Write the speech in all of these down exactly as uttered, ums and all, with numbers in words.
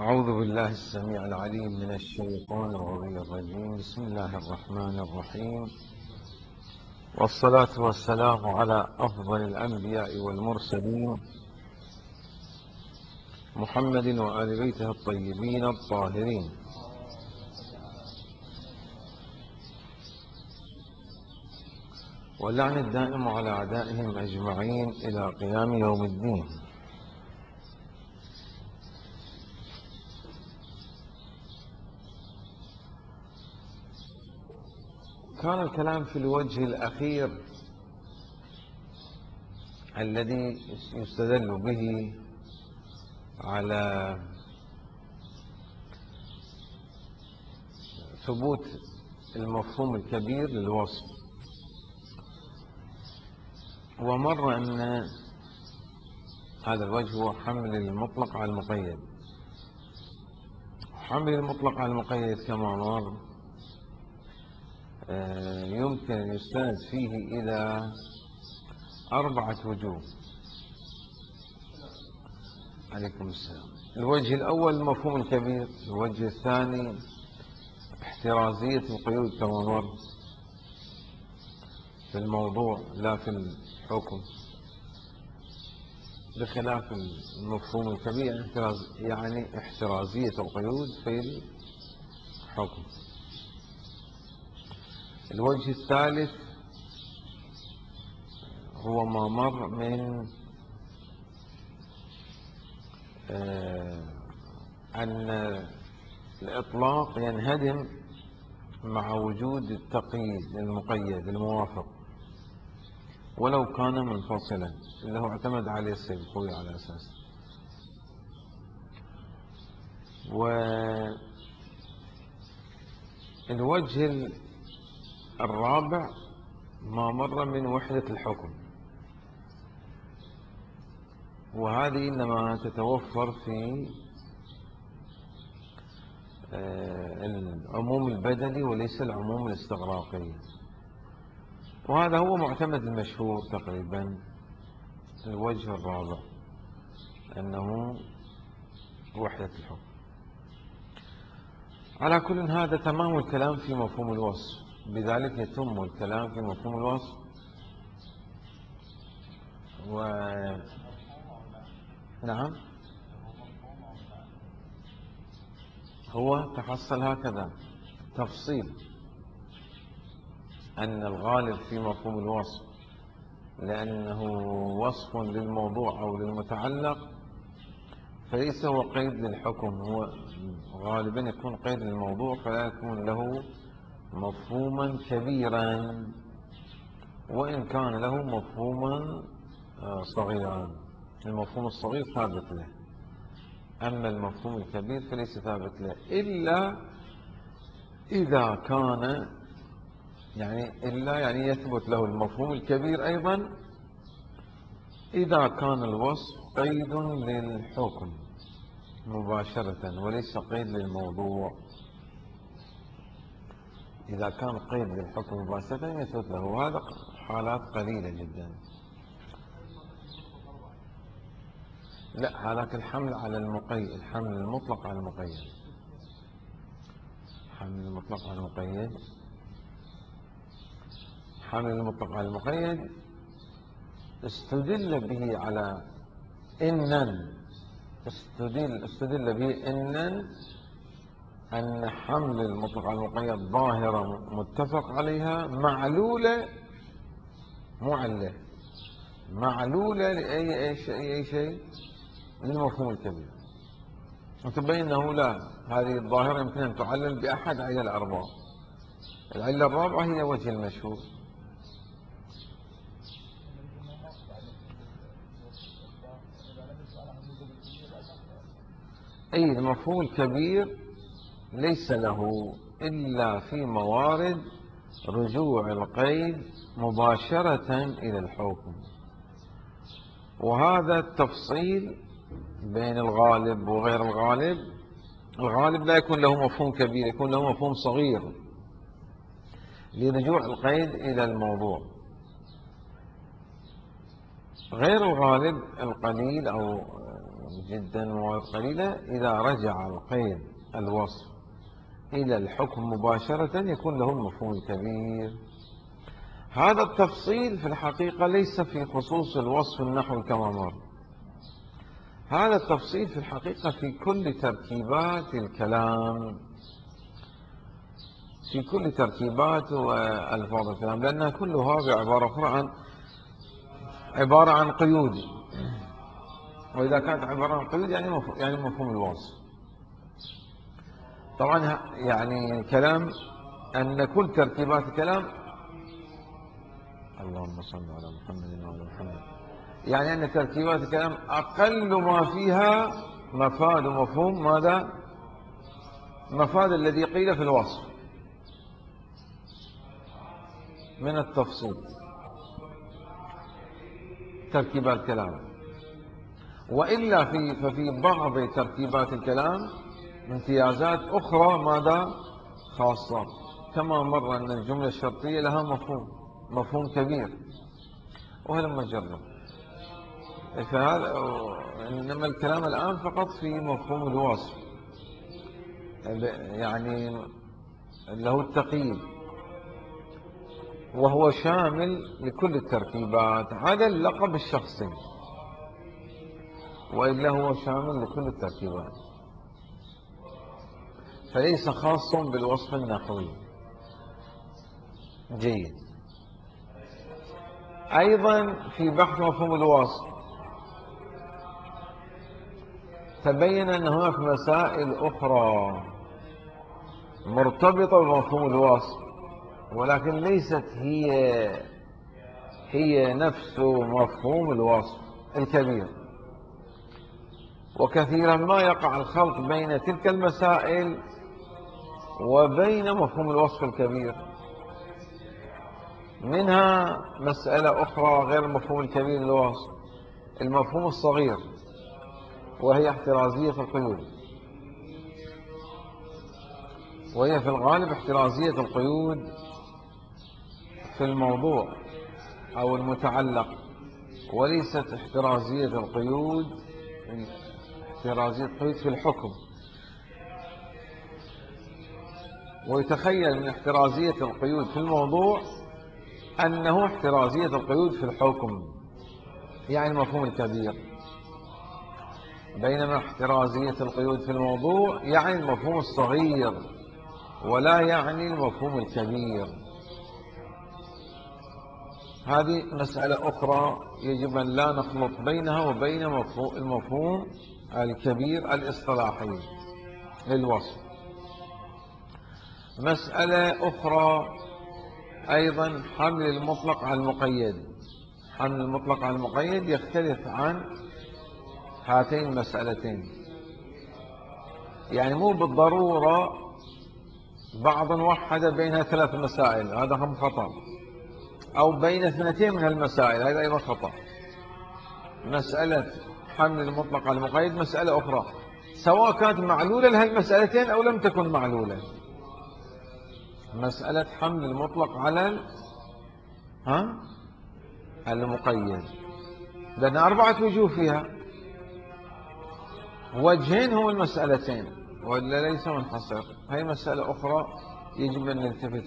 أعوذ بالله السميع العليم من الشيطان الغوي الرجيم. بسم الله الرحمن الرحيم، والصلاة والسلام على أفضل الأنبياء والمرسلين محمد وآل بيته الطيبين الطاهرين، واللعن الدائم على أعدائهم أجمعين إلى قيام يوم الدين. كان الكلام في الوجه الأخير الذي يستدل به على ثبوت المفهوم الكبير للوصف، ومر أن هذا الوجه هو حمل المطلق على المقيد. حمل المطلق على المقيد كما مر يمكن أن يستند فيه إلى أربعة وجوه. عليكم السلام. الوجه الأول المفهوم الكبير، الوجه الثاني احترازية القيود كما مر في الموضوع لا في الحكم، بخلاف المفهوم الكبير احتراز يعني احترازية القيود في الحكم. الوجه الثالث هو ما مر من أن الإطلاق ينهدم مع وجود التقييد المقيد الموافق ولو كان منفصلا، اللي هو اعتمد عليه السيد الخوي على أساس. والوجه الرابع ما مر من وحدة الحكم، وهذه إنما تتوفر في العموم البدني وليس العموم الاستغراقي، وهذا هو معتمد المشهور تقريبا. الوجه الرابع أنه وحدة الحكم. على كل هذا تمام الكلام في مفهوم الوصف، بذلك يتم الكلام في مفهوم الوصف. و نعم، هو تحصل هكذا تفصيل أن الغالب في مفهوم الوصف لأنه وصف للموضوع أو للمتعلق فليس هو قيد للحكم، هو غالبا يكون قيد للموضوع فلا يكون له مفهوما كبيرا، وإن كان له مفهوما صغيرا. المفهوم الصغير ثابت له، أما المفهوم الكبير فليس ثابت له، إلا إذا كان يعني إلا يعني يثبت له المفهوم الكبير أيضا إذا كان الوصف قيد للحكم مباشرة وليس قيد للموضوع. إذا كان قيد للحكم مباشرة يثبت له، وهذا حالات قليلة جدا. لا، هذاك الحمل على المقيد، الحمل المطلق على المقيد. حمل المطلق على المقيد، حمل المطلق على المقيد استدل به على إنن استدل, استدل به إنن أن حمل المطلق على المقيد ظاهرة متفق عليها معلولة معلة معلولة لأي أي شيء, أي شيء للمفهوم الكبير، وتبين أنه لا، هذه الظاهرة يمكن أن تعلل بأحد علل أربعة. العلة الرابعة هي وجه المشهور. أي المفهوم الكبير ليس له إلا في موارد رجوع القيد مباشرة إلى الحكم، وهذا التفصيل بين الغالب وغير الغالب. الغالب لا يكون له مفهوم كبير، يكون له مفهوم صغير لرجوع القيد إلى الموضوع. غير الغالب القليل أو جدا ومواعيد قليلة. إذا رجع القيد الوصف إلى الحكم مباشرة يكون له المفهوم الكبير. هذا التفصيل في الحقيقة ليس في خصوص الوصف النحوي كما مر، هذا التفصيل في الحقيقة في كل تركيبات الكلام، في كل تركيبات وألفاظ الكلام، لأنها كلها بعبارة أخرى عن عبارة عن قيود، وإذا كانت عبارة عن قيود يعني مفهوم يعني مفهوم الوصف. طبعا يعني الكلام أن كل تركيبات الكلام، اللهم صل على محمد وعلى محمد، يعني أن تركيبات الكلام أقل ما فيها مفاد ومفهوم ماذا؟ مفاد الذي قيل في الوصف من التفصيل تركيبات الكلام. وإلا في ففي بعض تركيبات الكلام امتيازات أخرى ماذا؟ خاصة، كما مر أن الجملة الشرطية لها مفهوم مفهوم كبير، وهلما جرب. فهذا إنما الكلام الآن فقط في مفهوم الوصف، يعني له التقييد، وهو شامل لكل التركيبات عدا اللقب الشخصي، وإلا هو شامل لكل التركيبات، فليس خاص بالوصف النحوي. جيد. أيضا في بحث مفهوم الوصف تبين أن هناك مسائل أخرى مرتبطة بمفهوم الوصف، ولكن ليست هي هي نفس مفهوم الوصف الكبير، وكثيرا ما يقع الخلط بين تلك المسائل وبين مفهوم الوصف الكبير. منها مسألة أخرى غير المفهوم الكبير للوصف، المفهوم الصغير، وهي احترازية القيود، وهي في الغالب احترازية القيود في الموضوع أو المتعلق، وليست احترازية القيود احترازية القيود في الحكم. ويتخيل من احترازية القيود في الموضوع أنه احترازية القيود في الحكم، يعني المفهوم الكبير، بينما احترازية القيود في الموضوع يعني المفهوم الصغير ولا يعني المفهوم الكبير. هذه مسألة أخرى يجب أن لا نخلط بينها وبين المفهوم الكبير الاصطلاحي للوصف. مسألة أخرى أيضا حمل المطلق على المقيد. حمل المطلق على المقيد يختلف عن هاتين المسألتين، يعني مو بالضرورة بعض وحد بينها ثلاث مسائل، هذا هم خطأ، أو بين اثنتين من المسائل، هذا أيضا خطأ. مسألة حمل المطلق على المقيد مسألة أخرى، سواء كانت معلولة لها المسألتين أو لم تكن معلولة. مسألة حمل المطلق على ها المقيد لأن أربعة وجوه فيها، وجهين هم المسألتين ولا ليس منحصر. هي مسألة أخرى يجب أن نلتفت.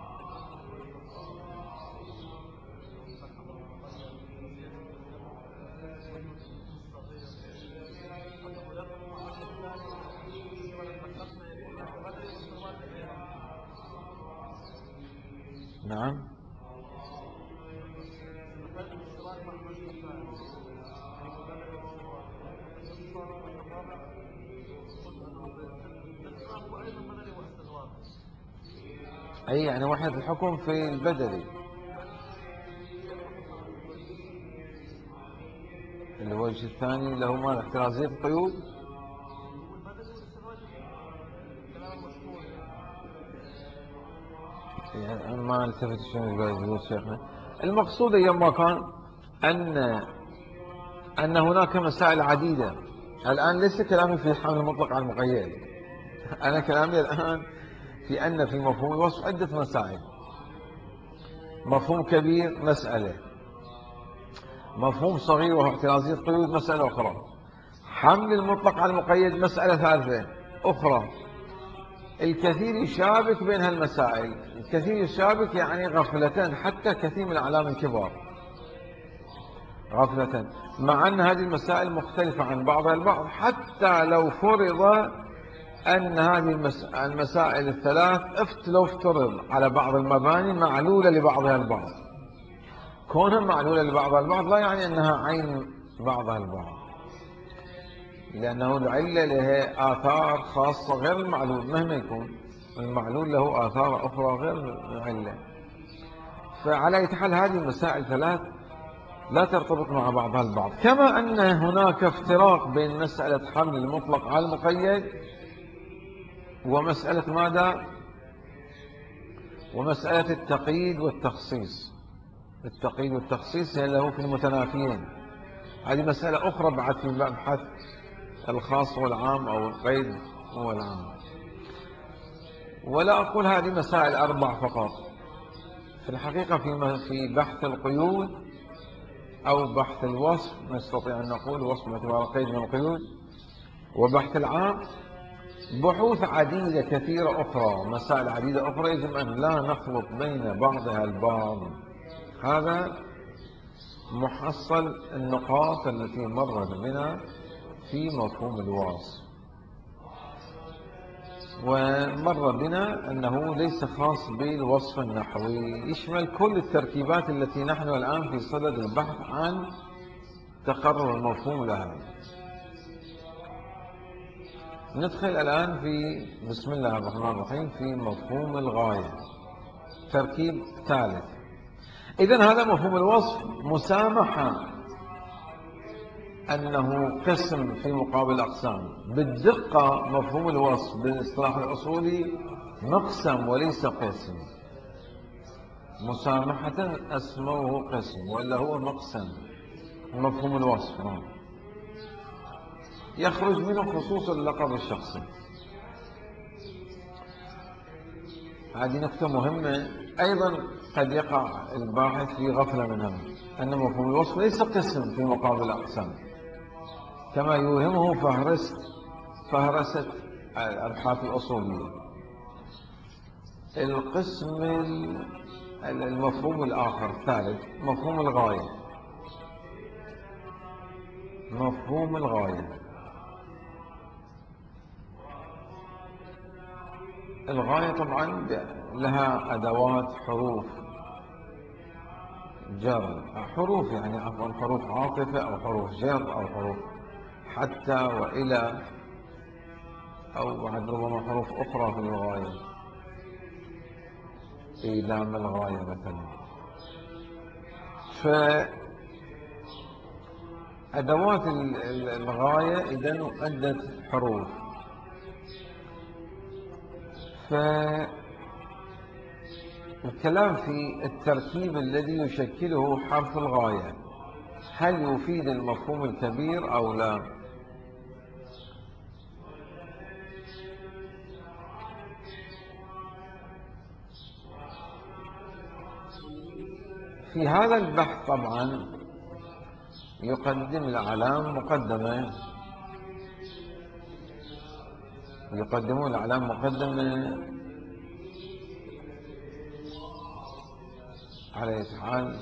نعم. أي يعني وحدة الحكم في البدلي الوجه الثاني له ما احترازية القيود. يعني ما التفت شنو يقول شيخنا. المقصود أيام كان أن أن هناك مسائل عديدة. الآن ليس كلامي في حمل المطلق على المقيد، أنا كلامي الآن في أن في مفهوم الوصف عدة مسائل. مفهوم كبير مسألة، مفهوم صغير وهو احترازية القيود مسألة أخرى. حمل المطلق على المقيد مسألة ثالثة أخرى، الكثير يشابك بين هالمسائل. الكثير يشابك يعني غفلة، حتى كثير من الأعلام الكبار غفلة، مع أن هذه المسائل مختلفة عن بعضها البعض، حتى لو فرض أن هذه المسائل الثلاث لو افترض على بعض المباني معلولة لبعضها البعض. كونها معلولة لبعضها البعض لا يعني أنها عين بعضها البعض، لأنه العلة لها آثار خاصة غير المعلول، مهما يكون المعلول له آثار أخرى غير العلة. فعلى أي حال هذه المسائل ثلاث لا ترتبط مع بعضها البعض. كما أن هناك افتراق بين مسألة حمل المطلق على المقيد ومسألة ماذا؟ ومسألة التقييد والتخصيص. التقييد والتخصيص هي له في المتنافيين. هذه مسألة أخرى بعد في مبحث الخاص والعام أو القيد والعام. ولا أقول هذه مسائل أربع فقط، في الحقيقة في بحث القيود أو بحث الوصف نستطيع أن نقول وصف باعتبار قيد من القيود، وبحث العام بحوث عديدة كثيرة أخرى، مسائل عديدة أخرى يجب أن لا نخلط بين بعضها البعض. هذا محصل النقاط التي مرت بنا في مفهوم الوصف. ومر بنا أنه ليس خاص بالوصف النحوي، يشمل كل التركيبات التي نحن الآن في صدد البحث عن تقرر المفهوم لها. ندخل الآن في بسم الله الرحمن الرحيم في مفهوم الغاية، تركيب ثالث. إذن هذا مفهوم الوصف مسامحة أنه قسم في مقابل أقسام. بالدقة مفهوم الوصف بالاصطلاح الأصولي مقسم وليس قسم. مسامحة أسموه قسم ولا هو مقسم. مفهوم الوصف نعم يخرج منه خصوص اللقب الشخصي. هذه نقطة مهمة أيضا قد يقع الباحث في غفلة منها، أن مفهوم الوصف ليس قسم في مقابل الأقسام كما يوهمه فهرست فهرست الأبحاث الأصولية. القسم المفهوم الآخر الثالث مفهوم الغاية. مفهوم الغاية الغاية طبعا لها أدوات حروف جر، حروف يعني عفوا حروف عاطفة أو حروف جر أو حروف حتى وإلى، أو بعد ربما حروف أخرى في الغاية، إيلام الغاية مثلا. فأدوات الغاية إذن عدة حروف. فالكلام في التركيب الذي يشكله حرف الغاية، هل يفيد المفهوم الكبير أو لا؟ في هذا البحث طبعا يقدم الأعلام مقدمة يقدمون الأعلام مقدمة على أي حال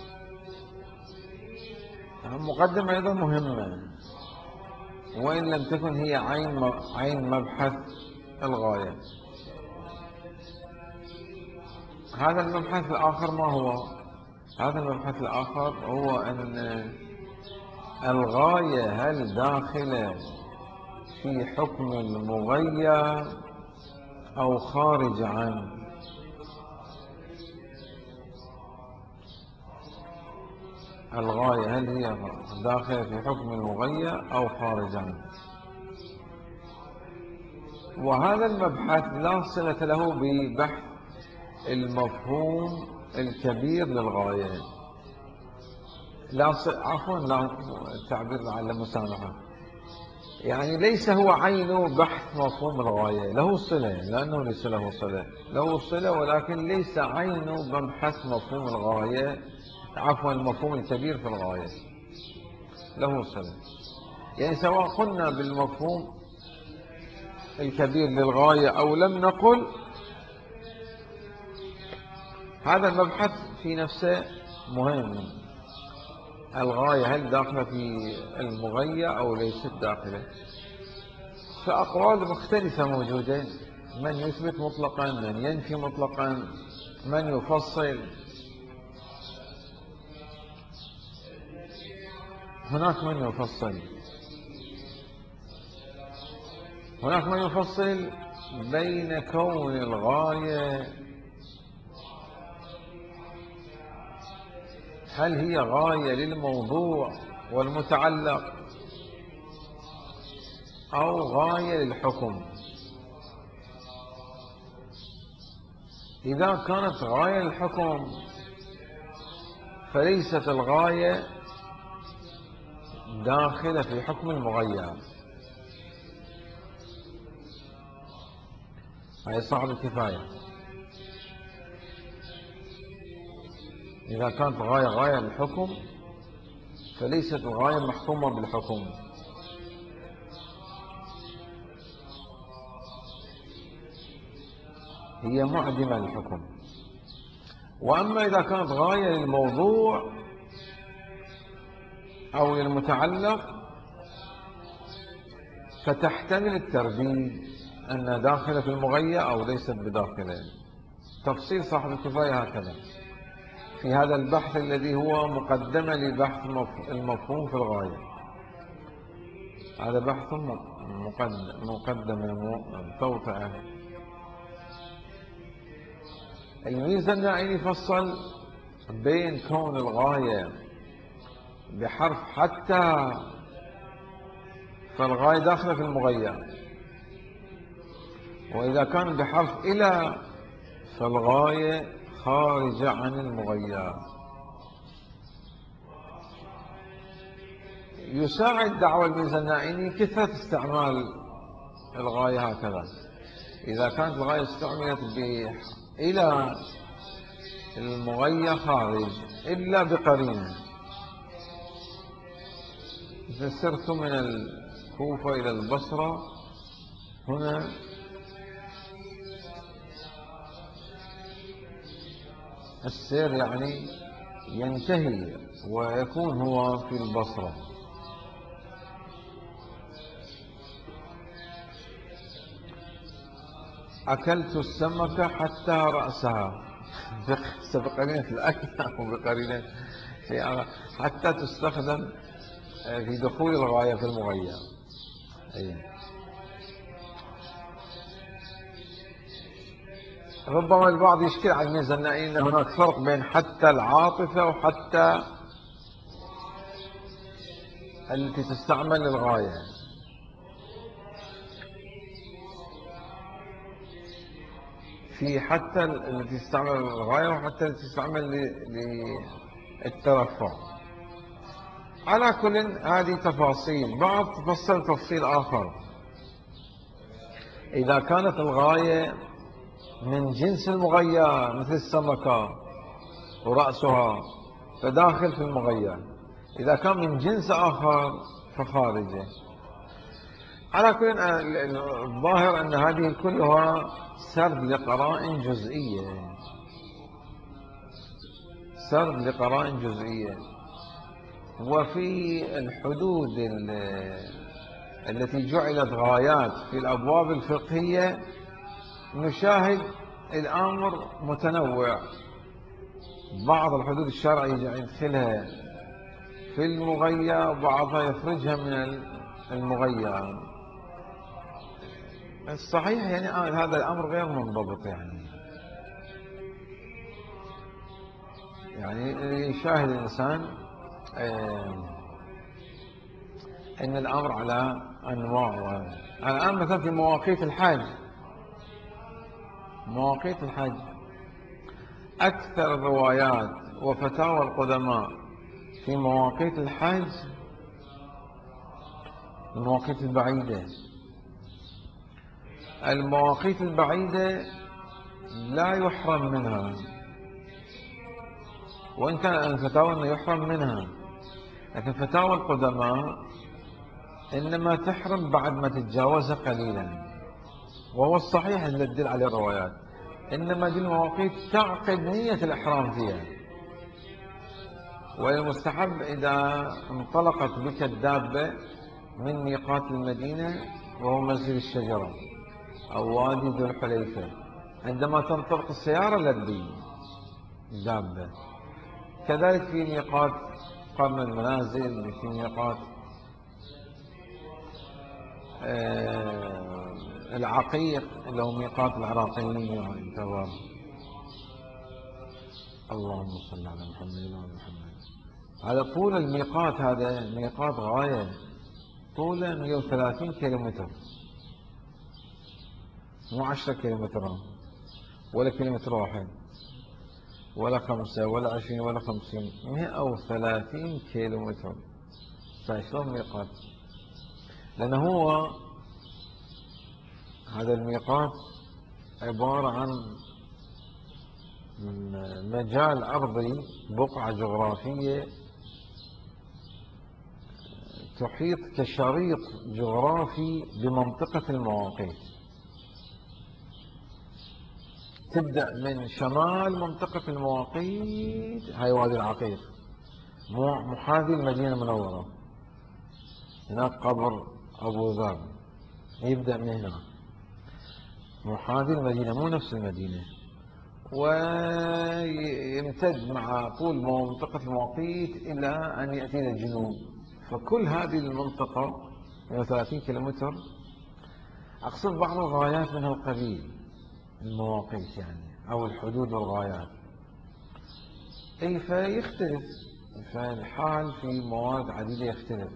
مقدمة أيضا مهمة، وإن لم تكن هي عين عين مبحث الغاية. هذا المبحث الآخر ما هو؟ هذا المبحث الآخر هو أن الغاية هل داخلة في حكم المغير أو خارج عنه؟ الغاية هل هي داخلة في حكم المغير أو خارج عنه؟ وهذا المبحث لا صلة له ببحث المفهوم الكبير للغاية. لا ص... عفوا لا التعبير على المسامحة، يعني ليس هو عين بحث مفهوم الغاية، له صلة لأنه ليس له صلة له صلة ولكن ليس عين مبحث مفهوم الغاية، عفوا المفهوم الكبير في الغاية له صلة. يعني سواء قلنا بالمفهوم الكبير للغاية أو لم نقل، هذا المبحث في نفسه مهم. الغاية هل داخلة في المغية أو ليست داخلة؟ فأقوال مختلفة موجودة، من يثبت مطلقا، من ينفي مطلقا، من يفصل. هناك من يفصل هناك من يفصل بين كون الغاية هل هي غاية للموضوع والمتعلق أو غاية للحكم. إذا كانت غاية للحكم فليست الغاية داخلة في حكم المغير. هي صعب الكفاية. إذا كانت غاية غاية للحكم فليست الغاية محكومة بالحكم. هي معدمة للحكم. وأما إذا كانت غاية للموضوع أو للمتعلق فتحتمل الترديد أنها داخلة في المغية أو ليست بداخله. تفصيل صاحب الكفاية هكذا في هذا البحث الذي هو مقدمة لبحث المفهوم في الغاية. هذا بحث مقدمة توطئة. الميزة النائي فصل بين كون الغاية بحرف حتى فالغاية داخلة في المغير، وإذا كان بحرف إلى فالغاية خارجة عن المغير. يساعد دعوى الميزانائي كثرة استعمال الغاية هكذا. إذا كانت الغاية استعملت إلى المغير خارج إلا بقرينة. إذا سرت من الكوفة إلى البصرة هنا السير يعني ينتهي ويكون هو في البصرة. أكلت السمكة حتى رأسها بقرينة الأكل أو بقرينة حتى تستخدم في دخول الغاية في المغير. أيه. ربما البعض يشكل على الميزانائي أن هناك فرق بين حتى العاطفة وحتى التي تستعمل للغاية. في حتى التي تستعمل للغاية وحتى التي تستعمل للترفع. على كل هذه تفاصيل. بعض تفصل تفصيل آخر. إذا كانت الغاية من جنس المغير مثل السمكة ورأسها فداخل في المغير، إذا كان من جنس آخر فخارجه. على كل الظاهر أن هذه كلها سرد لقرائن جزئية سرد لقرائن جزئية وفي الحدود التي جعلت غايات في الأبواب الفقهية نشاهد الأمر متنوع. بعض الحدود الشرعية يدخلها في المغير وبعضها يخرجها من المغير. الصحيح يعني هذا الأمر غير منضبط. يعني يعني يشاهد الإنسان أن الأمر على أنواع. الآن مثلا في مواقيت الحج مواقيت الحج أكثر الروايات وفتاوى القدماء في مواقيت الحج المواقيت البعيدة. المواقيت البعيدة لا يحرم منها، وإن كان الفتاوى أنه يحرم منها، لكن فتاوى القدماء إنما تحرم بعد ما تتجاوزها قليلا، وهو الصحيح اللي تدل عليه الروايات. إنما دي المواقيت تعقد نية الإحرام فيها. والمستحب إذا انطلقت بك الدابة من ميقات المدينة وهو مسجد الشجرة أو وادي ذو الحليفة، عندما تنطلق السيارة لبي الدابة. كذلك في ميقات قرن المنازل، في ميقات آه العقيق اللي هو ميقات العراقيين يعني تمام. اللهم صل على محمد وعلى محمد. هذا طول الميقات، هذا ميقات غاية طوله مئة وثلاثين كيلومتر، مو عشرة كيلومتر ولا كيلومتر واحد ولا خمسة ولا عشرين ولا خمسين، مئة وثلاثين كيلومتر. فشلون ميقات؟ لأنه هو هذا الميقات عبارة عن مجال أرضي، بقعة جغرافية تحيط كشريط جغرافي بمنطقة المواقيت. تبدأ من شمال منطقة المواقيت، هاي وادي العقيق محاذي المدينة المنورة، هناك قبر أبو ذر، يبدأ من هنا محاذي المدينة مو نفس المدينة، ويمتد مع طول منطقة المواقيت إلى أن يأتي إلى الجنوب. فكل هذه المنطقة مئة وثلاثين كيلومتر. أقصد بعض الغايات من هالقبيل، المواقيت يعني أو الحدود والغايات. أي فيختلف، فالحال في مواد عديدة يختلف.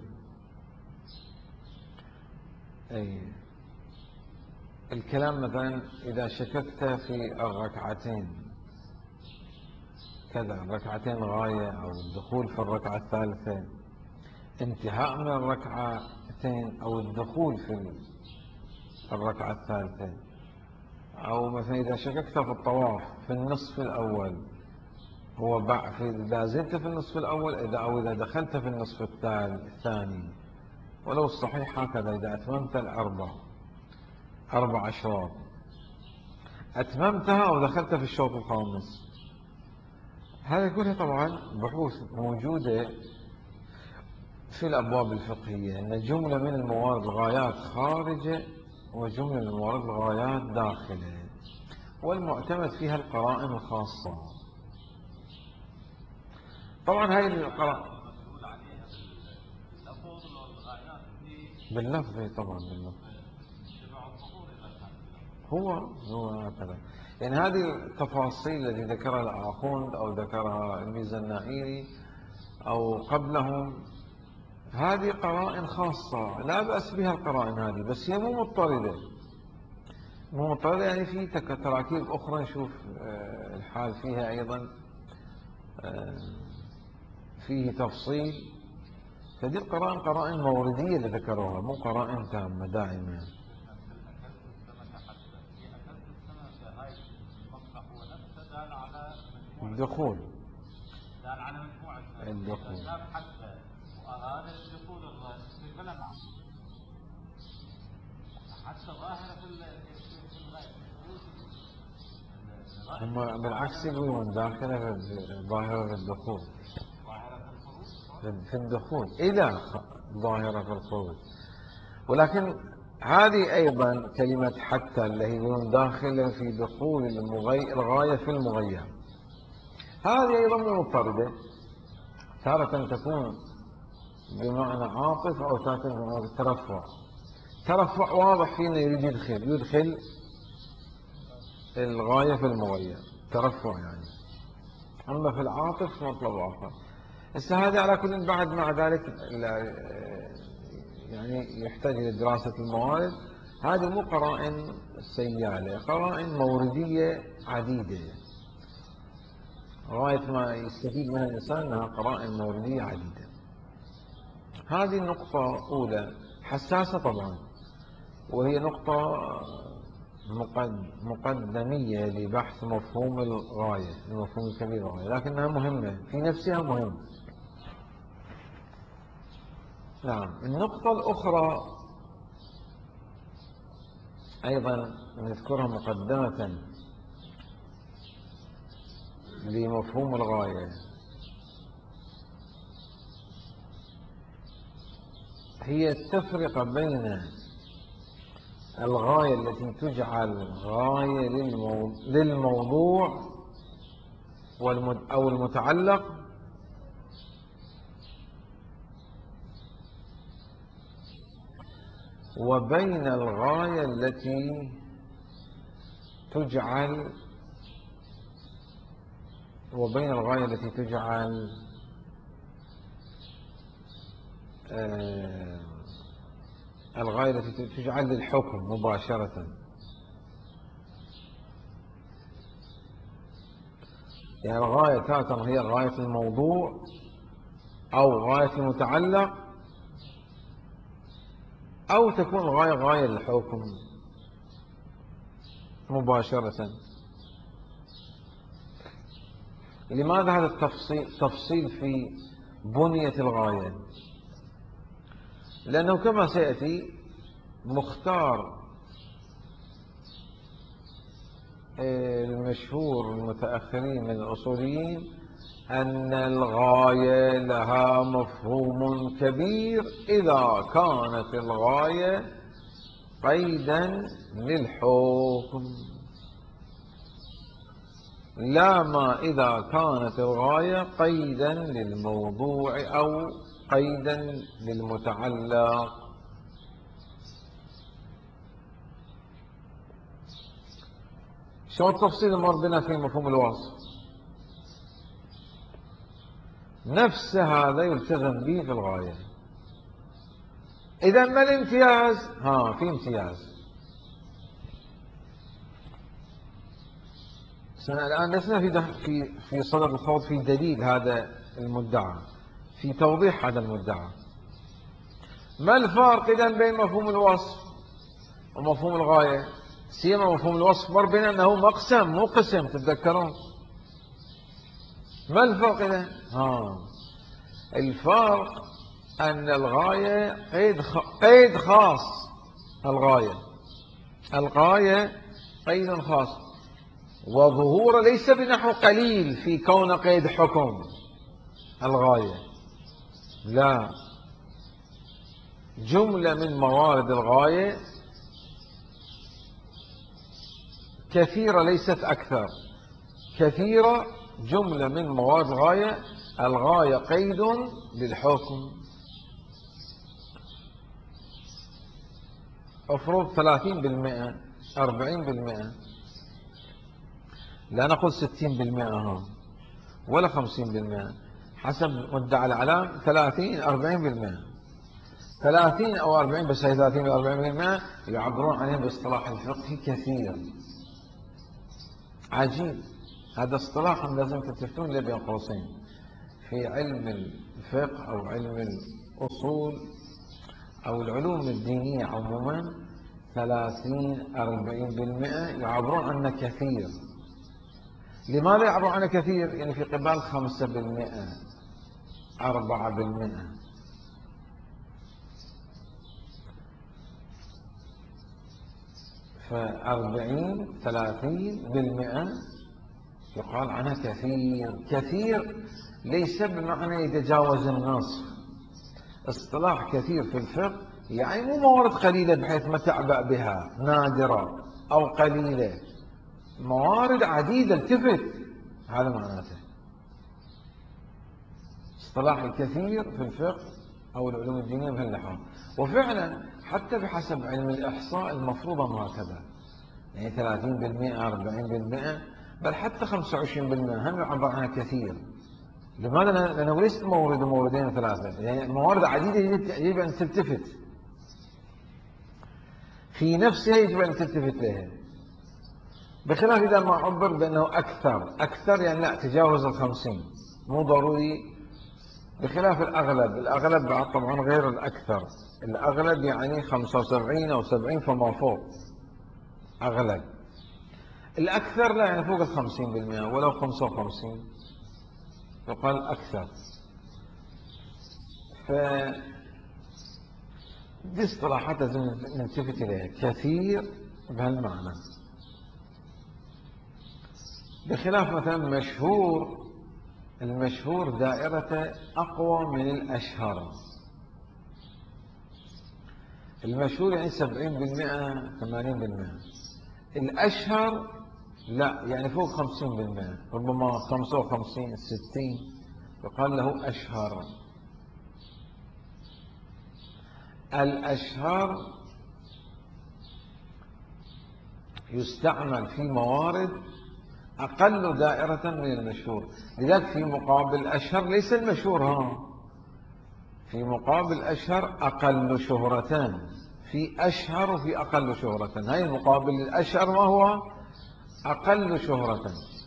أي الكلام مثلا إذا شككت في الركعتين كذا، ركعتين غاية أو الدخول في الركعة الثالثة، انتهاء من الركعتين أو الدخول في الركعة الثالثة، أو مثلا إذا شككت في الطواف في النصف الأول، هو بعد إذا زلت في النصف الأول إذا أو إذا دخلت في النصف الثاني، ولو الصحيح هكذا إذا أتممت الأربع أربع أشواط أتممتها ودخلت في الشوط الخامس. هذه كلها طبعا بحوث موجودة في الأبواب الفقهية، أن جملة من الموارد الغايات خارجة وجملة من الموارد الغايات داخلة، والمعتمد فيها القرائن الخاصة. طبعا هاي القرائن باللفظ، طبعا باللفظ هو هو هكذا. يعني هذه التفاصيل التي ذكرها الآخوند أو ذكرها الميزة النائري أو قبلهم، هذه قرائن خاصة لا بأس بها القرائن هذه، بس هي مو مضطردة، مو مضطردة يعني في تراكيب أخرى نشوف الحال فيها أيضا فيه تفصيل. فدي القرائن قرائن موردية اللي ذكروها، مو قرائن تامة دائما. الدخول دال على مجموعة الدخول حتى وأراد الدخول في بلا معنى حتى ظاهرة في الغاية. هم بالعكس يقولون داخلة ظاهرة في الدخول، في الدخول إلى ظاهرة في الخروج. ولكن هذه أيضا كلمة حتى اللي هي يقولون داخلة في دخول الغاية في المغير، هذه أيضا مضطردة، تارة تكون بمعنى عاطف أو تارة بمعنى ترفع. ترفع واضح فينا يريد يدخل يدخل الغاية في المغير، ترفع يعني. أما في العاطف مطلب آخر. هسه هذا على كل بعد مع ذلك يعني يحتاج إلى دراسة الموارد. هذه مو قرائن سيالة، قرائن موردية عديدة، غاية ما يستفيد منها الإنسان أنها قرائن موردية عديدة. هذه النقطة أولى حساسة طبعا، وهي نقطة مقدمية لبحث مفهوم الغاية، المفهوم الكبير الغاية، لكنها مهمة في نفسها، مهمة. نعم. النقطة الأخرى أيضا نذكرها مقدمة لمفهوم الغاية، هي التفرقة بين الغاية التي تجعل غاية للموضوع أو المتعلق، وبين الغاية التي تجعل وبين الغاية التي تجعل آه الغاية التي تجعل للحكم مباشرة. يعني الغاية تارة هي غاية الموضوع أو غاية المتعلق، أو تكون الغاية غاية للحكم مباشرة. لماذا هذا التفصيل تفصيل في بنية الغاية؟ لأنه كما سيأتي مختار المشهور المتأخرين من الأصوليين أن الغاية لها مفهوم كبير إذا كانت الغاية قيدا للحكم، لا ما إذا كانت الغاية قيدا للموضوع أو قيدا للمتعلق. شو التفصيل المر بنا في مفهوم الوصف؟ نفس هذا يلتزم به في الغاية. إذا ما الامتياز؟ ها في امتياز. الآن لسنا في في في صدد الخوض في دليل هذا المدعى، في توضيح هذا المدعى. ما الفارق إذا بين مفهوم الوصف ومفهوم الغاية؟ سيما مفهوم الوصف مر بنا أنه مقسم مو قسم، تتذكرون؟ ما الفرق إذا؟ ها الفرق أن الغاية قيد قيد خاص. الغاية الغاية قيد خاص، وظهور ليس بنحو قليل في كون قيد حكم. الغاية لا، جملة من موارد الغاية كثيرة ليست أكثر، كثيرة جملة من موارد الغاية. الغاية قيد للحكم. أفرض ثلاثين بالمئة، أربعين بالمئة، لا نقول ستين بالمئة هم ولا خمسين بالمئة، حسب مدعى الإعلام ثلاثين أربعين بالمئة. ثلاثين أو أربعين، بس هي ثلاثين أو أربعين بالمئة يعبرون عليهم باصطلاح الفقه كثير. عجيب، هذا اصطلاح لازم تتفتون له بين قوسين. في علم الفقه أو علم الأصول أو العلوم الدينية عموما، ثلاثين أربعين بالمئة يعبرون عنه كثير. لماذا يعبرون عنه كثير؟ يعني في قبال خمسة بالمئة، أربعة بالمئة. فأربعين ثلاثين بالمئة يقال عنها كثير. كثير ليس بمعنى يتجاوز النصف. اصطلاح كثير في الفقه يعني مو موارد قليلة بحيث ما تعبأ بها، نادرة أو قليلة، موارد عديدة التفت، هذا معناته اصطلاح الكثير في الفقه أو العلوم الدينية بهالنحو. وفعلا حتى بحسب علم الإحصاء المفروضة هكذا، يعني ثلاثين بالمئة أربعين بالمئة، بل حتى خمسة وعشرين بالمئة هم يعبر عنها كثير. لماذا؟ لأنه ليس مورد موردين ثلاثة، يعني موارد عديدة يجب أن تلتفت في نفسها، يجب أن تلتفت لها، بخلاف إذا ما عبر بأنه أكثر. أكثر يعني لا تجاوز الخمسين، مو ضروري. بخلاف الأغلب، الأغلب بعد طبعا غير الأكثر. الأغلب يعني خمسة وسبعين أو سبعين فما فوق أغلب. الأكثر لا، يعني فوق الخمسين بالمئة ولو خمسة وخمسين يقال أكثر. دي اصطلاحات لازم نلتفت إليها كثير بهالمعنى، بخلاف مثلا مشهور. المشهور دائرته أقوى من الأشهر. المشهور يعني سبعين بالمئة ثمانين بالمئة. الأشهر لا، يعني فوق خمسين بالمئة، ربما خمسة وخمسين ستين يقال له أشهر. الأشهر يستعمل في موارد أقل دائرة من المشهور. لذلك في مقابل الأشهر ليس المشهور، ها في مقابل الأشهر أقل شهرة. في أشهر وفي أقل شهرة. هاي المقابل الأشهر ما هو أقل شهرة.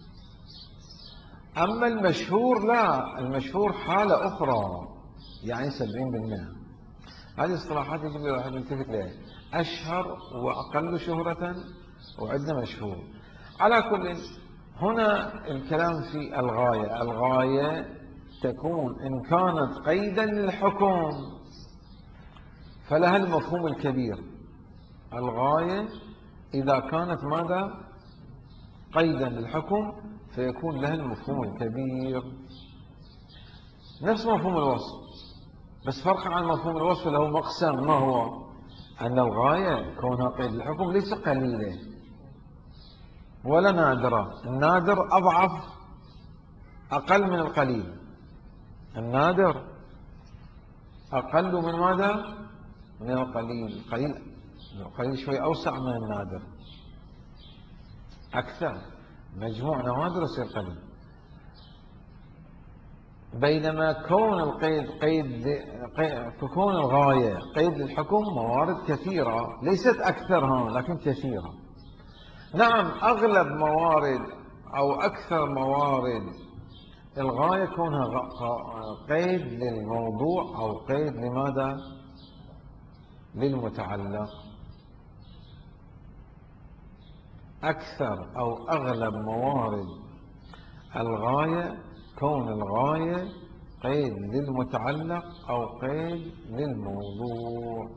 أما المشهور لا، المشهور حالة أخرى، يعني سبعين بالمئة. هذه اصطلاحات يجب الواحد يلتفت لها. أشهر وأقل شهرة وعندنا مشهور. على كل، هنا الكلام في الغاية. الغاية تكون إن كانت قيدا للحكم فلها المفهوم الكبير. الغاية إذا كانت ماذا؟ قيدا للحكم، فيكون لها المفهوم الكبير، نفس مفهوم الوصف، بس فرق عن مفهوم الوصف له مقسم. ما هو؟ أن الغاية كونها قيد للحكم ليس قليلة ولا نادرة. النادر أضعف، أقل من القليل. النادر أقل من ماذا؟ من القليل. القليل القليل شوي أوسع من النادر، أكثر. مجموع نوادر يصير قليل. بينما كون القيد قيد كون الغاية قيد للحكم موارد كثيرة، ليست أكثرها لكن كثيرة. نعم، أغلب موارد أو أكثر موارد الغاية كونها قيد للموضوع أو قيد لماذا؟ للمتعلق. أكثر أو أغلب موارد الغاية كون الغاية قيد للمتعلق أو قيد للموضوع.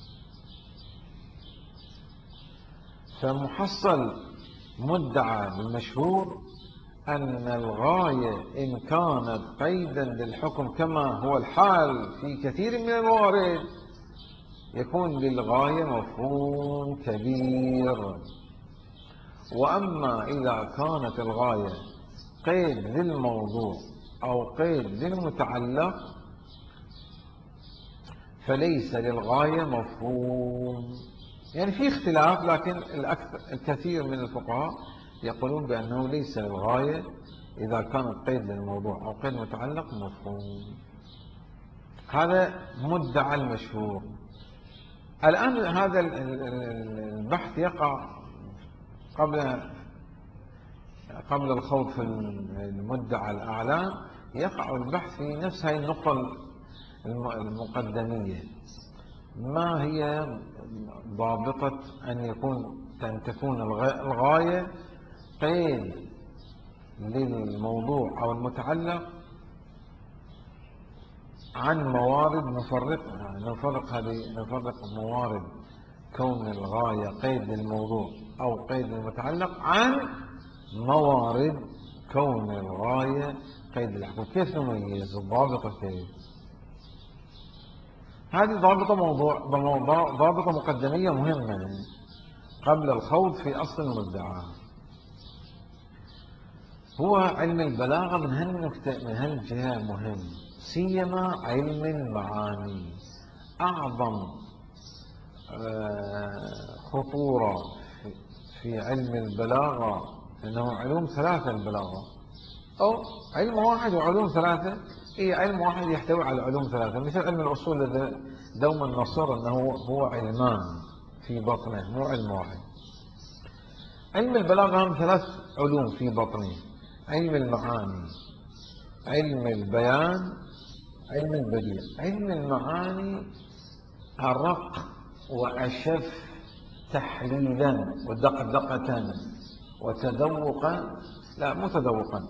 فمحصل مدعى بالمشهور أن الغاية إن كانت قيدا للحكم كما هو الحال في كثير من الموارد يكون للغاية مفهوم كبير. وأما إذا كانت الغاية قيد للموضوع أو قيد للمتعلق فليس للغاية مفهوم. يعني في اختلاف، لكن الأكثر الكثير من الفقهاء يقولون بأنه ليس للغاية إذا كانت قيد للموضوع أو قيد متعلق مفهوم. هذا مدعى المشهور. الآن هذا البحث يقع قبل قبل الخوض في المدعى الأعلى، يقع البحث في نفس هذه النقطة المقدمية. ما هي ضابطة أن يكون أن تكون الغاية قيد للموضوع أو المتعلق عن موارد نفرق نفرق هذه نفرق موارد كون الغاية قيد للموضوع أو قيد للمتعلق عن موارد كون الغاية قيد للحكم. كيف نميز الضابطة؟ كيف؟ هذه ضابطة موضوع ضابطة مقدمية مهمة قبل الخوض في أصل المدعى. هو علم البلاغة من هالنكتة من هالجهة مهم، سيما علم المعاني. أعظم خطورة في علم البلاغة أنه علوم ثلاثة. البلاغة أو علم واحد وعلوم ثلاثة. إيه، علم واحد يحتوي على علوم ثلاثة، مثل علم الأصول الذي دوما نصر أنه هو علمان في بطنه، مو علم واحد. علم البلاغة هم ثلاث علوم في بطنه: علم المعاني، علم البيان، علم البديع. علم المعاني أرق وأشف تحليلا ودقدقة وتذوقا، لا مو تذوقا،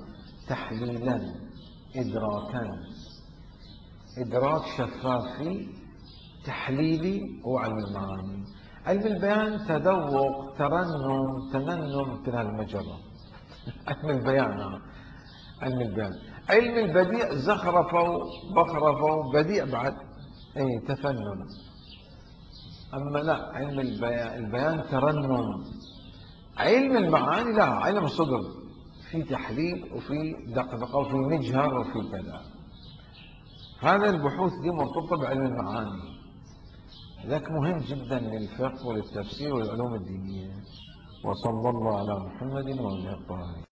تحليلا، إدراكا، إدراك شفاف فيه، تحليلي هو علم المعاني. علم البيان تذوق، ترنم، تننم، مثل هالمجرة. علم البيان علم البيان. علم البديع زخرفة وبخرفة، بديع بعد، اي تفنن. اما لا، علم البيان, البيان ترنم. علم المعاني لا، علم صدق، في تحليل وفي دقدقة وفي مجهر وفي كذا. هذا البحوث دي مرتبطة بعلم المعاني، ذاك مهم جدا للفقه وللتفسير والعلوم الدينية. وصلى الله على محمد وعلى آله.